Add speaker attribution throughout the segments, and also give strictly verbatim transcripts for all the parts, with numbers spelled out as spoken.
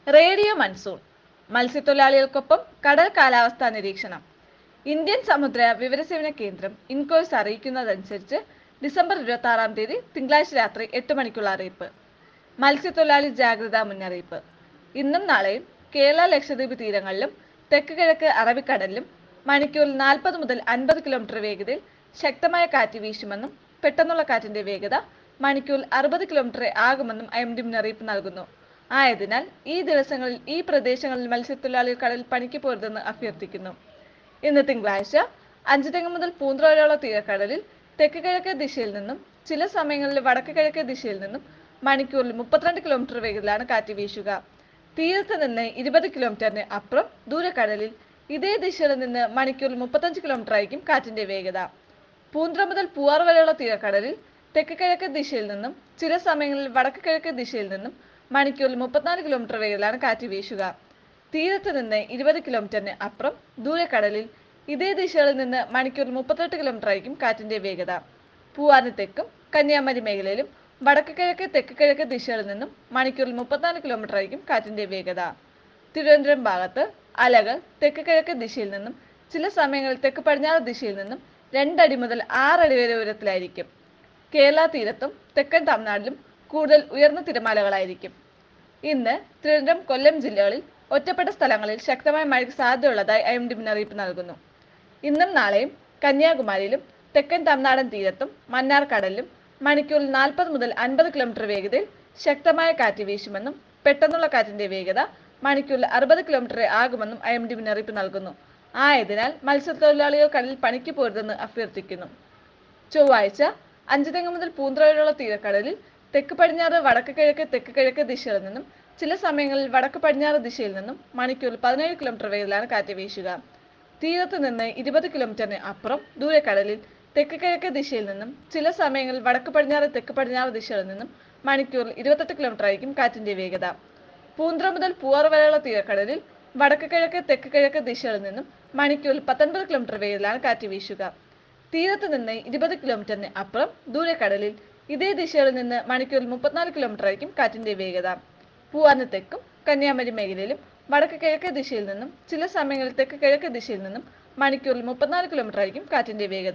Speaker 1: Radio monsoon മത്സ്യത്തൊഴിലാളികൾക്കൊപ്പം കടൽ കാലാവസ്ഥാ നിരീക്ഷണം. ഇന്ത്യൻ സമുദ്ര വിവരസേവന കേന്ദ്രം ഇൻകോയ്സ് അറിയിക്കുന്നതനുസരിച്ച് ഡിസംബർ ഇരുപത്തി ആറാം തീയതി തിങ്കളാഴ്ച രാത്രി എട്ട് മണിക്കുള്ള അറിയിപ്പ്. മത്സ്യത്തൊഴിലാളി ജാഗ്രതാ മുന്നറിയിപ്പ്. ഇന്നും നാളെയും കേരള ലക്ഷദ്വീപ് തീരങ്ങളിലും തെക്ക് കിഴക്ക് അറബിക്കടലിലും മണിക്കൂറിൽ നാൽപ്പത് മുതൽ അൻപത് കിലോമീറ്റർ വേഗതയിൽ ശക്തമായ കാറ്റ് വീശുമെന്നും പെട്ടെന്നുള്ള കാറ്റിന്റെ വേഗത മണിക്കൂറിൽ അറുപത് കിലോമീറ്റർ ആകുമെന്നും ഐ എം ഡി മുന്നറിയിപ്പ് നൽകുന്നു. ആയതിനാൽ ഈ ദിവസങ്ങളിൽ ഈ പ്രദേശങ്ങളിൽ മത്സ്യത്തൊഴിലാളികൾ കടലിൽ പണിക്ക് പോരുതെന്ന് അഭ്യർത്ഥിക്കുന്നു. ഇന്ന് തിങ്കളാഴ്ച അഞ്ചുതെങ്ങ് മുതൽ പൂന്തുറ വരെയുള്ള തീരക്കടലിൽ തെക്ക് കിഴക്ക് ദിശയിൽ നിന്നും ചില സമയങ്ങളിൽ വടക്ക് കിഴക്ക് ദിശയിൽ നിന്നും മണിക്കൂറിൽ മുപ്പത്തിരണ്ട് കിലോമീറ്റർ വേഗത്തിലാണ് കാറ്റ് വീശുക. തീരത്ത് നിന്ന് ഇരുപത് കിലോമീറ്ററിന് അപ്പുറം ദൂരക്കടലിൽ ഇതേ ദിശയിൽ നിന്ന് മണിക്കൂറിൽ മുപ്പത്തഞ്ച് കിലോമീറ്റർ ആയിരിക്കും കാറ്റിന്റെ വേഗത. പൂന്തുറ മുതൽ പൂവാർ വരെയുള്ള തീരക്കടലിൽ തെക്ക് കിഴക്ക് ദിശയിൽ നിന്നും ചില സമയങ്ങളിൽ വടക്ക് കിഴക്ക് ദിശയിൽ നിന്നും മണിക്കൂറിൽ മുപ്പത്തിനാല് കിലോമീറ്റർ വേഗത്തിലാണ് കാറ്റ് വീശുക. തീരത്ത് നിന്ന് ഇരുപത് കിലോമീറ്ററിന് അപ്പുറം ദൂരക്കടലിൽ ഇതേ ദിശയിൽ നിന്ന് മണിക്കൂറിൽ മുപ്പത്തെട്ട് കിലോമീറ്റർ ആയിരിക്കും കാറ്റിന്റെ വേഗത. പൂവാറിന് തെക്കും കന്യാകുമാരി മേഖലയിലും വടക്ക് കിഴക്ക് തെക്ക് കിഴക്ക് ദിശകളിൽ നിന്നും മണിക്കൂറിൽ മുപ്പത്തിനാല് കിലോമീറ്റർ ആയിരിക്കും കാറ്റിന്റെ വേഗത. തിരുവനന്തപുരം ഭാഗത്ത് അലകൾ തെക്ക് കിഴക്ക് ദിശയിൽ നിന്നും ചില സമയങ്ങളിൽ തെക്ക് പടിഞ്ഞാറ് ദിശയിൽ നിന്നും രണ്ടടി മുതൽ ആറടി വരെ ഉയരത്തിലായിരിക്കും. കേരള തീരത്തും തെക്കൻ തമിഴ്നാട്ടിലും കൂടുതൽ ഉയർന്ന തിരമാലകളായിരിക്കും. ഇന്ന് തിരുവനന്തപുരം കൊല്ലം ജില്ലകളിൽ ഒറ്റപ്പെട്ട സ്ഥലങ്ങളിൽ ശക്തമായ മഴയ്ക്ക് സാധ്യതയുള്ളതായി ഐ എം ഡി മുന്നറിയിപ്പ് നൽകുന്നു. ഇന്നും നാളെയും കന്യാകുമാരിയിലും തെക്കൻ തമിഴ്നാടൻ തീരത്തും മന്നാർ കടലിലും മണിക്കൂറിൽ നാൽപ്പത് മുതൽ അൻപത് കിലോമീറ്റർ വേഗതയിൽ ശക്തമായ കാറ്റ് വീശുമെന്നും പെട്ടെന്നുള്ള കാറ്റിന്റെ വേഗത മണിക്കൂറിൽ അറുപത് കിലോമീറ്റർ ആകുമെന്നും ഐ എം ഡി മുന്നറിയിപ്പ് നൽകുന്നു. ആയതിനാൽ മത്സ്യത്തൊഴിലാളികൾ കടലിൽ പണിക്ക് പോരുതെന്ന് അഭ്യർത്ഥിക്കുന്നു. ചൊവ്വാഴ്ച അഞ്ചുതെങ്ങ് മുതൽ പൂന്തുറ വരെയുള്ള തീരക്കടലിൽ തെക്ക് പടിഞ്ഞാറ് വടക്ക് കിഴക്ക് തെക്ക് കിഴക്ക് ദിശകളിൽ നിന്നും ചില സമയങ്ങളിൽ വടക്ക് പടിഞ്ഞാറ് ദിശയിൽ നിന്നും മണിക്കൂറിൽ പതിനേഴ് കിലോമീറ്റർ വേഗത്തിലാണ് കാറ്റ് വീശുക. തീരത്ത് നിന്ന് ഇരുപത് കിലോമീറ്ററിന് അപ്പുറം ദൂരക്കടലിൽ തെക്ക് കിഴക്ക് ദിശയിൽ നിന്നും ചില സമയങ്ങളിൽ വടക്ക് പടിഞ്ഞാറ് തെക്ക് പടിഞ്ഞാറ് ദിശകളിൽ നിന്നും മണിക്കൂറിൽ ഇരുപത്തെട്ട് കിലോമീറ്റർ ആയിരിക്കും കാറ്റിന്റെ വേഗത. പൂന്തുറ മുതൽ പൂവാർ വരെയുള്ള തീരക്കടലിൽ വടക്ക് കിഴക്ക് തെക്ക് കിഴക്ക് ദിശകളിൽ നിന്നും മണിക്കൂറിൽ പത്തൊൻപത് കിലോമീറ്റർ വേഗത്തിലാണ് കാറ്റ് വീശുക. തീരത്ത് നിന്ന് ഇരുപത് കിലോമീറ്ററിന് അപ്പുറം ദൂരക്കടലിൽ ഇതേ ദിശകളിൽ നിന്ന് മണിക്കൂറിൽ മുപ്പത്തിനാല് കിലോമീറ്റർ ആയിരിക്കും കാറ്റിന്റെ വേഗത. പൂവാറിന് തെക്കും കന്യാകുമാരി മേഖലയിലും വടക്ക് കിഴക്ക് ദിശയിൽ നിന്നും ചില സമയങ്ങളിൽ തെക്ക് കിഴക്ക് ദിശയിൽ നിന്നും മണിക്കൂറിൽ മുപ്പത്തിനാല് കിലോമീറ്റർ ആയിരിക്കും കാറ്റിന്റെ വേഗത.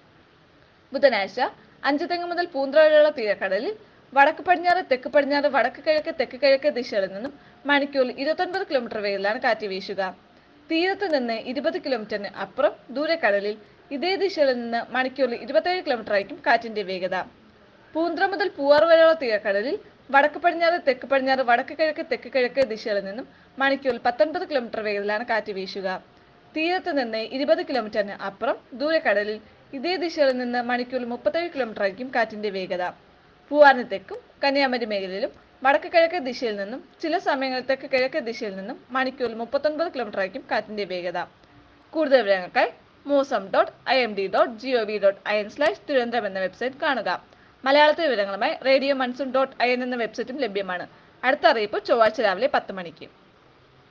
Speaker 1: ബുധനാഴ്ച അഞ്ചുതെങ്ങ് മുതൽ പൂന്തുറ വരെയുള്ള തീരക്കടലിൽ വടക്ക് പടിഞ്ഞാറ് തെക്ക് പടിഞ്ഞാറ് വടക്ക് കിഴക്ക് തെക്ക് കിഴക്ക് ദിശകളിൽ നിന്നും മണിക്കൂറിൽ ഇരുപത്തൊൻപത് കിലോമീറ്റർ വേഗത്തിലാണ് കാറ്റ് വീശുക. തീരത്ത് നിന്ന് ഇരുപത് കിലോമീറ്ററിന് അപ്പുറം ദൂരക്കടലിൽ ഇതേ ദിശയിൽ നിന്ന് മണിക്കൂറിൽ ഇരുപത്തേഴ് കിലോമീറ്റർ ആയിരിക്കും കാറ്റിന്റെ വേഗത. പൂന്തുറ മുതൽ പൂവാർ വരെയുള്ള തീരക്കടലിൽ വടക്ക് പടിഞ്ഞാറ് തെക്ക് പടിഞ്ഞാറ് വടക്ക് കിഴക്ക് തെക്ക് കിഴക്ക് ദിശകളിൽ നിന്നും മണിക്കൂറിൽ പത്തൊൻപത് കിലോമീറ്റർ വേഗത്തിലാണ് കാറ്റ് വീശുക. തീരത്ത് നിന്ന് ഇരുപത് കിലോമീറ്ററിന് അപ്പുറം ദൂരക്കടലിൽ ഇതേ ദിശയിൽ നിന്ന് മണിക്കൂറിൽ മുപ്പത്തേഴ് കിലോമീറ്റർ ആയിരിക്കും കാറ്റിന്റെ വേഗത. പൂവാറിന് തെക്കും കന്യാകുമാരി മേഖലയിലും വടക്ക് കിഴക്ക് ദിശയിൽ നിന്നും ചില സമയങ്ങളിൽ തെക്ക് കിഴക്ക് ദിശയിൽ നിന്നും മണിക്കൂറിൽ മുപ്പത്തൊൻപത് കിലോമീറ്റർ ആയിരിക്കും കാറ്റിന്റെ വേഗത. കൂടുതൽ വിവരങ്ങൾക്കായി Mausam dot I M D dot G O V dot I N slash Thiruvananthapuram എന്ന വെബ്സൈറ്റ് കാണുക. മലയാളത്തിലെ വിവരങ്ങളുമായി radio monsoon dot I N എന്ന വെബ്സൈറ്റും ലഭ്യമാണ്. അടുത്ത അറിയിപ്പ് ചൊവ്വാഴ്ച രാവിലെ പത്ത് മണിക്ക്.